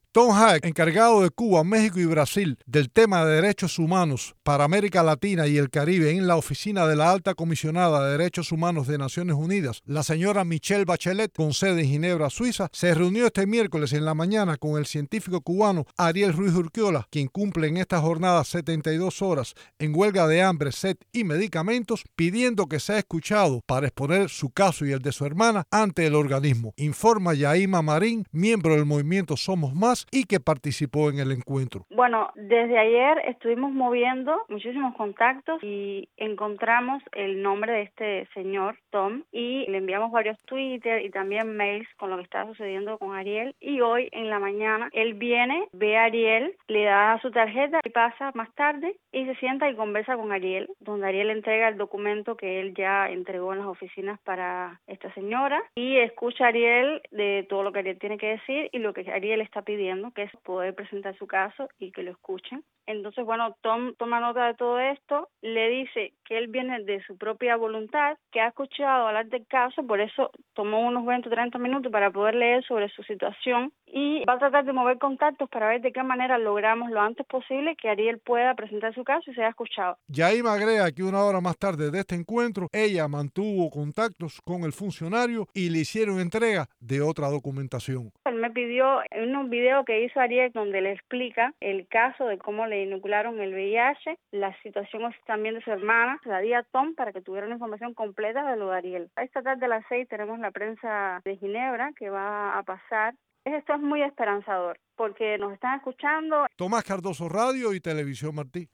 Tom Hack, encargado de Cuba, México y Brasil del tema de derechos humanos para América Latina y el Caribe en la oficina de la Alta Comisionada de Derechos Humanos de Naciones Unidas, la señora Michelle Bachelet, con sede en Ginebra, Suiza, se reunió este miércoles en la mañana con el científico cubano Ariel Ruiz Urquiola, quien cumple en esta jornada 72 horas en huelga de hambre, sed y medicamentos, pidiendo que sea escuchado para exponer su caso y el de su hermana ante el organismo. Informa Yaima Marín, miembro del movimiento Somos Más y que participó en el encuentro. Bueno, desde ayer estuvimos moviendo muchísimos contactos y encontramos el nombre de este señor, Tom, y le enviamos varios Twitter y también mails con lo que estaba sucediendo con Ariel. Y hoy en la mañana él viene, ve a Ariel, le da su tarjeta y pasa más tarde y se sienta y conversa con Ariel, donde Ariel entrega el documento que él ya entregó en las oficinas para esta señora y escucha a Ariel de todo lo que Ariel tiene que decir y lo que Ariel está pidiendo, que es poder presentar su caso y que lo escuchen. Entonces, bueno, Tom toma nota de todo esto, le dice que él viene de su propia voluntad, que ha escuchado hablar del caso, por eso tomó unos 20 o 30 minutos para poder leer sobre su situación y va a tratar de mover contactos para ver de qué manera logramos lo antes posible que Ariel pueda presentar su caso y sea escuchado. Yaima agrega que una hora más tarde de este encuentro, ella mantuvo contactos con el funcionario y le hicieron entrega de otra documentación. Él me pidió en un video que hizo Ariel donde le explica el caso de cómo le inocularon el VIH, la situación también de su hermana, la di a Tom para que tuviera una información completa de lo de Ariel. Esta tarde a las 6 tenemos la prensa de Ginebra que va a pasar. Esto es muy esperanzador porque nos están escuchando. Tomás Cardoso, Radio y Televisión Martí.